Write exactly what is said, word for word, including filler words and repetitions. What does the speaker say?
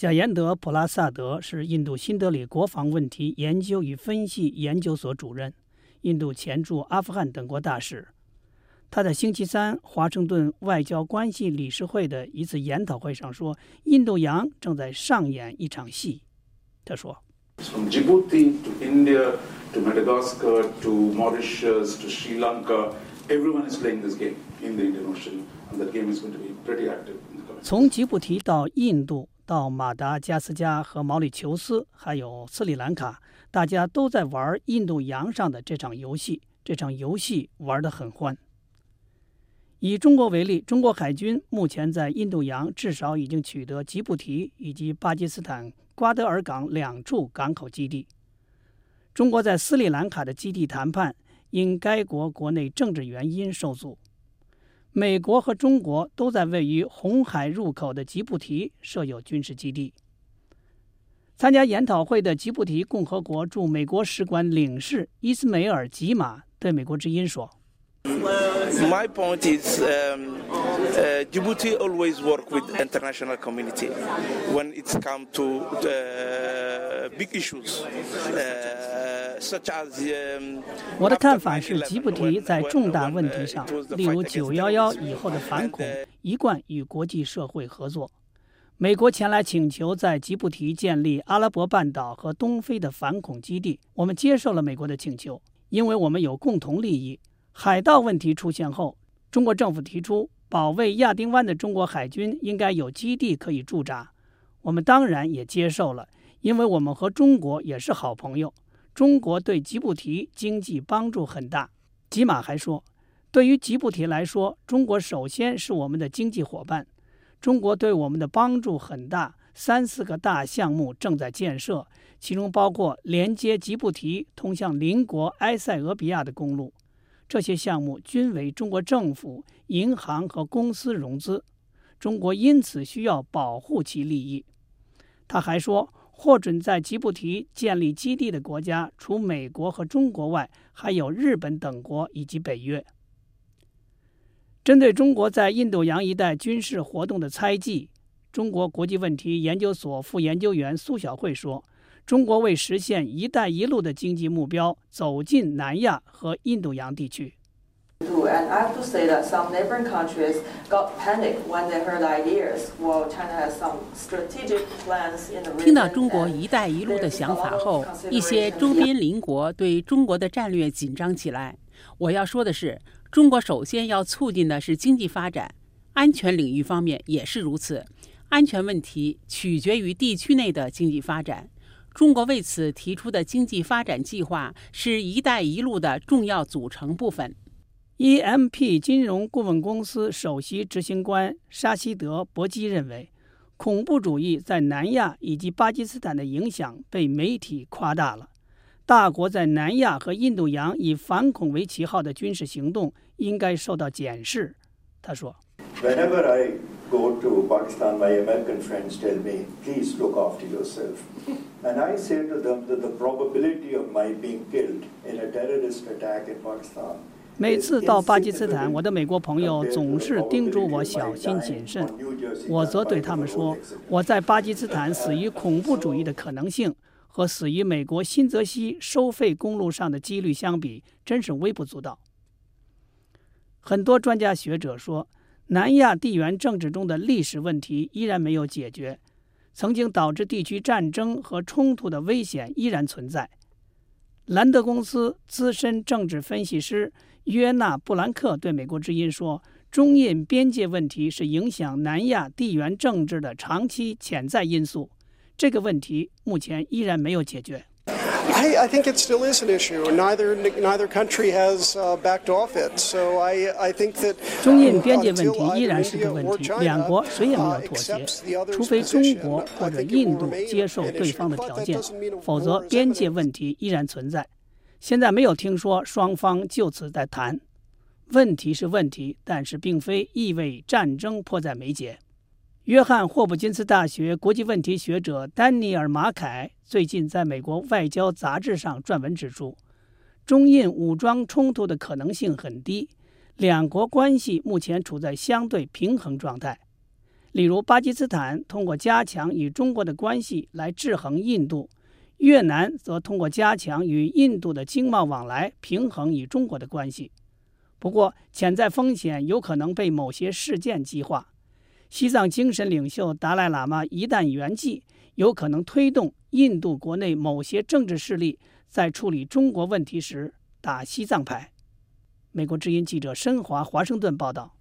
贾延德·普拉萨德是印度新德里国防问题研究与分析研究所主任，印度前驻阿富汗等国大使。他在星期三华盛顿外交关系理事会的一次研讨会上说，印度洋正在上演一场戏。他说 From Djibouti to India to Madagascar to Mauritius to Sri Lanka, everyone is playing this game in the Indian Ocean, and that game is going to be pretty active in the coming. 从吉布提到印度到马达加斯加和毛里求斯还有斯里兰卡，大家都在玩印度洋上的这场游戏，这场游戏玩得很欢。以中国为例，中国海军目前在印度洋至少已经取得吉布提以及巴基斯坦瓜德尔港两处港口基地。中国在斯里兰卡的基地谈判因该国国内政治原因受阻。美国和中国都在位于红海入口的吉布提设有军事基地。参加研讨会的吉布提共和国驻美国使馆领事伊斯梅尔·吉马对美国之音说 My point is, um, uh, Djibouti always work with international community when it's come to uh, big issues, uh, such as. Um, 我的看法是，吉布提在重大问题上，例如九一一以后的反恐，一贯与国际社会合作。美国前来请求在吉布提建立阿拉伯半岛和东非的反恐基地，我们接受了美国的请求，因为我们有共同利益。海盗问题出现后，中国政府提出保卫亚丁湾的中国海军应该有基地可以驻扎，我们当然也接受了，因为我们和中国也是好朋友，中国对吉布提经济帮助很大。吉马还说，对于吉布提来说，中国首先是我们的经济伙伴，中国对我们的帮助很大，三四个大项目正在建设，其中包括连接吉布提通向邻国埃塞俄比亚的公路。这些项目均为中国政府、银行和公司融资，中国因此需要保护其利益。他还说，获准在吉布提建立基地的国家除美国和中国外，还有日本等国以及北约。针对中国在印度洋一带军事活动的猜忌，中国国际问题研究所副研究员苏晓慧说，中国为实现“一带一路”的经济目标，走进南亚和印度洋地区。 And I have to say that some neighboring countries got panicked when they heard ideas, while China has some strategic plans in the region. 听到中国“一带一路”的想法后，一些周边邻国对中国的战略紧张起来。我要说的是，中国首先要促进的是经济发展，安全领域方面也是如此。安全问题取决于地区内的经济发展。中国为此提出的经济发展计划是一带一路的重要组成部分。 E M P 金融顾问公司首席执行官沙希德·博基认为，恐怖主义在南亚以及巴基斯坦的影响被媒体夸大了。大国在南亚和印度洋以反恐为旗号的军事行动应该受到检视。他说 Whenever I go to Pakistan, my American friends tell me, please look after yourself. And I say to them that the probability of my being killed in a terrorist attack in Pakistan 每次到巴基斯坦，我的美国朋友总是叮嘱我小心谨慎。我则对他们说，我在巴基斯坦死于恐怖主义的可能性和死于美国新泽西收费公路上的几率相比，真是微不足道。很多专家学者说，南亚地缘政治中的历史问题依然没有解决，曾经导致地区战争和冲突的危险依然存在。兰德公司资深政治分析师约纳·布兰克对美国之音说，中印边界问题是影响南亚地缘政治的长期潜在因素，这个问题目前依然没有解决。 I, I think it still is an issue. Neither neither country has uh, backed off it. So I I think that 中印边界问题依然是个问题，两国谁也没有妥协，除非中国或者印度接受对方的条件，否则边界问题依然存在。现在没有听说双方就此在谈。问题是问题，但是并非意味战争迫在眉睫。约翰霍普金斯大学国际问题学者丹尼尔·马凯最近在美国外交杂志上撰文指出，中印武装冲突的可能性很低，两国关系目前处在相对平衡状态。 例如，巴基斯坦通过加强与中国的关系来制衡印度，越南则通过加强与印度的经贸往来平衡与中国的关系。不过，潜在风险有可能被某些事件激化。西藏精神领袖达赖喇嘛一旦圆寂，有可能推动印度国内某些政治势力在处理中国问题时打西藏牌。美国之音记者申华华盛顿报道。